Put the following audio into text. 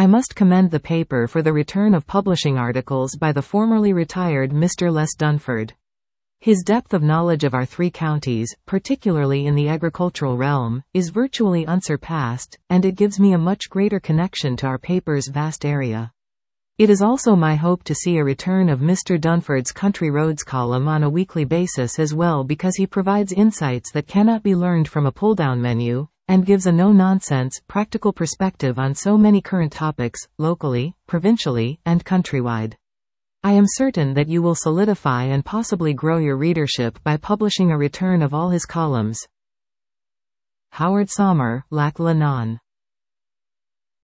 I must commend the paper for the return of publishing articles by the formerly retired Mr. Les Dunford. His depth of knowledge of our 3 counties, particularly in the agricultural realm, is virtually unsurpassed, and it gives me a much greater connection to our paper's vast area. It is also my hope to see a return of Mr. Dunford's Country Roads column on a weekly basis as well, because he provides insights that cannot be learned from a pull-down menu, and gives a no-nonsense, practical perspective on so many current topics, locally, provincially, and countrywide. I am certain that you will solidify and possibly grow your readership by publishing a return of all his columns. Howard Sommer, Lac La Non.